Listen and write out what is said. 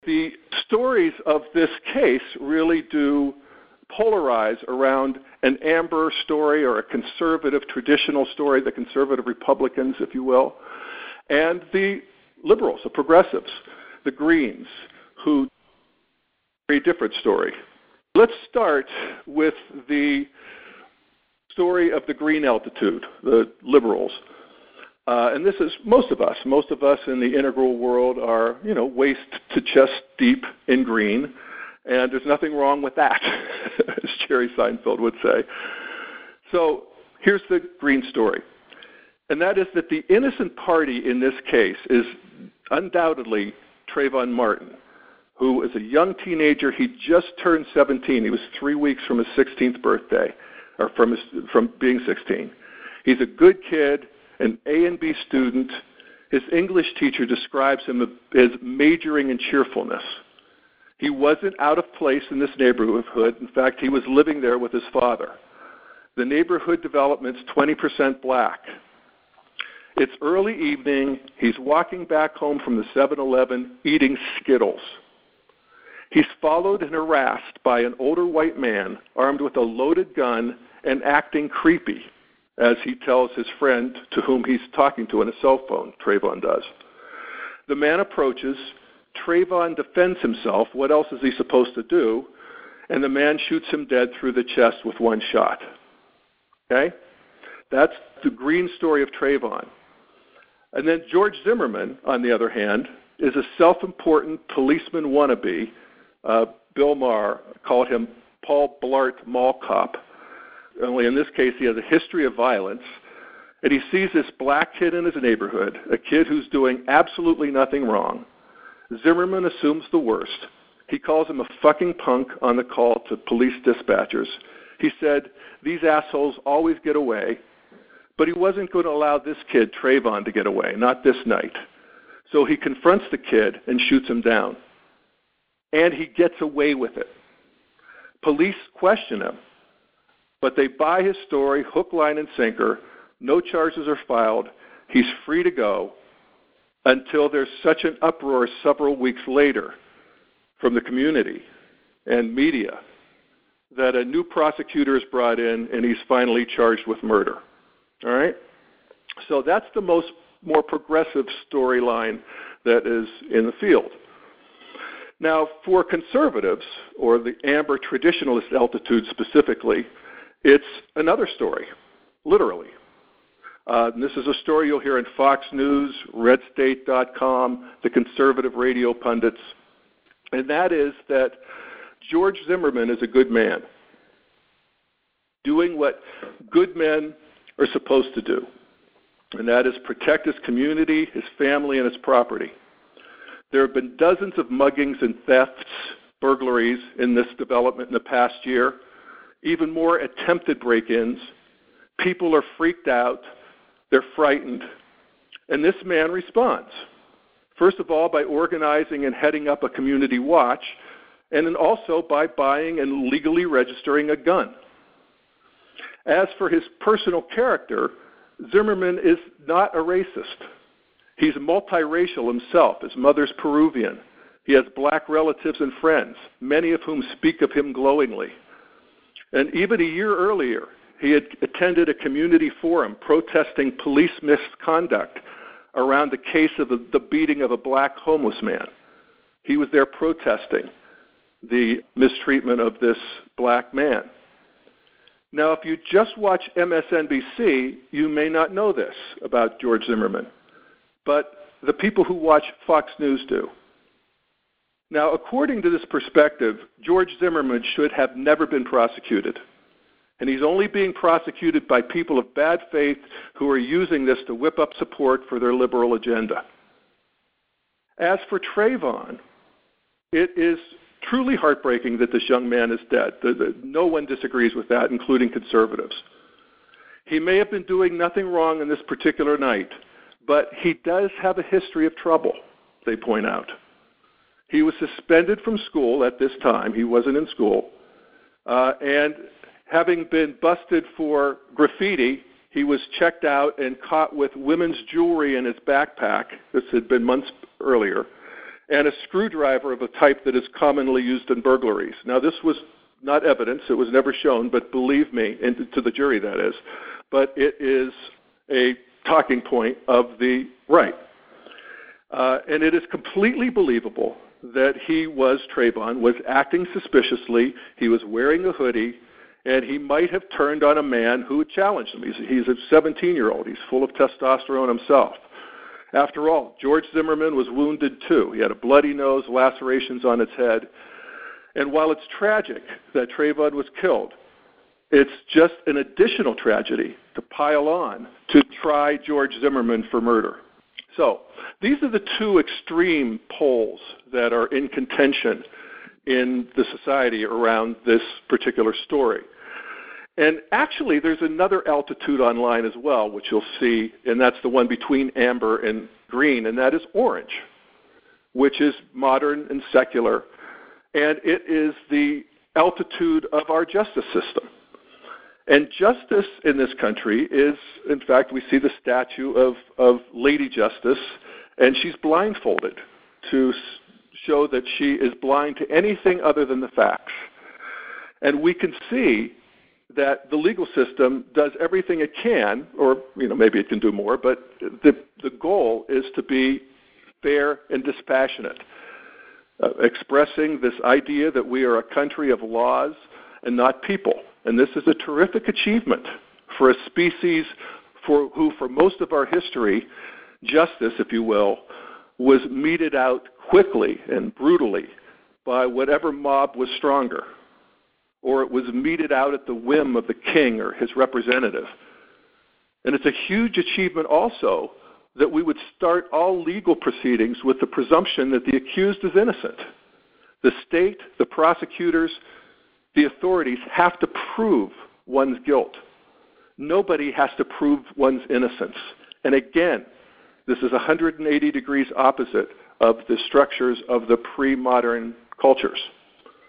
The stories of this case really do polarize around an amber story or a conservative traditional story, the conservative Republicans, if you will, and the liberals, the progressives, the Greens, who very different story. Let's start with the story of the green altitude, the liberals. And this is most of us. Most of us in the integral world are, waist to chest deep in green. And there's nothing wrong with that, as Jerry Seinfeld would say. So here's the green story. And that is that the innocent party in this case is undoubtedly Trayvon Martin, who is a young teenager. He just turned 17. He was 3 weeks from his 16th birthday, or from being 16. He's a good kid, an A and B student. His English teacher describes him as majoring in cheerfulness. He wasn't out of place in this neighborhood. In fact, he was living there with his father. The neighborhood development's 20% black. It's early evening. He's walking back home from the 7-Eleven eating Skittles. He's followed and harassed by an older white man armed with a loaded gun and acting creepy, as he tells his friend to whom he's talking to on a cell phone, Trayvon does. The man approaches. Trayvon defends himself. What else is he supposed to do? And the man shoots him dead through the chest with one shot. Okay? That's the green story of Trayvon. And then George Zimmerman, on the other hand, is a self-important policeman wannabe. Bill Maher called him Paul Blart Mall Cop. Only in this case, he has a history of violence. And he sees this black kid in his neighborhood, a kid who's doing absolutely nothing wrong. Zimmerman assumes the worst. He calls him a fucking punk on the call to police dispatchers. He said, these assholes always get away. But he wasn't going to allow this kid, Trayvon, to get away, not this night. So he confronts the kid and shoots him down. And he gets away with it. Police question him, but they buy his story, hook, line, and sinker. No charges are filed. He's free to go until there's such an uproar several weeks later from the community and media that a new prosecutor is brought in and he's finally charged with murder. All right? So that's the more progressive storyline that is in the field. Now, for conservatives, or the amber traditionalist altitude specifically, it's another story, literally. And this is a story you'll hear in Fox News, RedState.com, the conservative radio pundits, and that is that George Zimmerman is a good man, doing what good men are supposed to do, and that is protect his community, his family, and his property. There have been dozens of muggings and thefts, burglaries in this development in the past year, even more attempted break-ins. People are freaked out. They're frightened. And this man responds. First of all, by organizing and heading up a community watch, and then also by buying and legally registering a gun. As for his personal character, Zimmerman is not a racist. He's multiracial himself. His mother's Peruvian. He has black relatives and friends, many of whom speak of him glowingly. And even a year earlier, he had attended a community forum protesting police misconduct around the case of the beating of a black homeless man. He was there protesting the mistreatment of this black man. Now, if you just watch MSNBC, you may not know this about George Zimmerman, but the people who watch Fox News do. Now, according to this perspective, George Zimmerman should have never been prosecuted. And he's only being prosecuted by people of bad faith who are using this to whip up support for their liberal agenda. As for Trayvon, it is truly heartbreaking that this young man is dead. No one disagrees with that, including conservatives. He may have been doing nothing wrong on this particular night, but he does have a history of trouble, they point out. He was suspended from school at this time. He wasn't in school. And having been busted for graffiti, he was checked out and caught with women's jewelry in his backpack. This had been months earlier. and a screwdriver of a type that is commonly used in burglaries. Now, this was not evidence. It was never shown, but believe me, to the jury that is, but it is a talking point of the right. And it is completely believable that Trayvon was acting suspiciously, he was wearing a hoodie, and he might have turned on a man who had challenged him. He's a 17-year-old. He's full of testosterone himself. After all, George Zimmerman was wounded too. He had a bloody nose, lacerations on his head. And while it's tragic that Trayvon was killed, it's just an additional tragedy to pile on to try George Zimmerman for murder. So these are the two extreme poles that are in contention in the society around this particular story. And actually, there's another altitude online as well, which you'll see, and that's the one between amber and green, and that is orange, which is modern and secular, and it is the altitude of our justice system. And justice in this country is, in fact, we see the statue of Lady Justice, and she's blindfolded to show that she is blind to anything other than the facts. And we can see that the legal system does everything it can, or maybe it can do more, but the goal is to be fair and dispassionate, expressing this idea that we are a country of laws and not people. And this is a terrific achievement for a species who, for most of our history, justice, if you will, was meted out quickly and brutally by whatever mob was stronger, or it was meted out at the whim of the king or his representative. And it's a huge achievement also that we would start all legal proceedings with the presumption that the accused is innocent. The state, the prosecutors, the authorities have to prove one's guilt. Nobody has to prove one's innocence. And again, this is 180 degrees opposite of the structures of the pre-modern cultures.